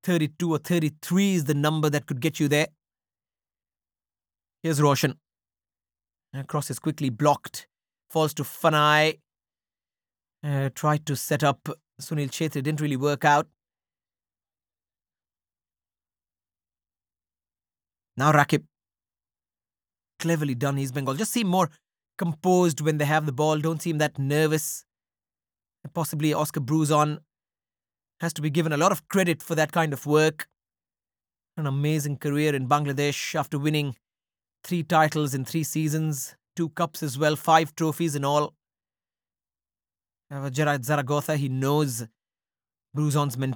32 or 33 is the number that could get you there. Here's Roshan. Cross is quickly blocked. Falls to Fanai. Tried to set up Sunil Chhetri. Didn't really work out. Now Rakib. Cleverly done, East Bengal. Just seem more composed when they have the ball. Don't seem that nervous. Possibly Oscar Bruzon has to be given a lot of credit for that kind of work. An amazing career in Bangladesh after winning 3 titles in 3 seasons, 2 cups as well, 5 trophies in all. Gerard Zaragoza, he knows Bruzon's mentality.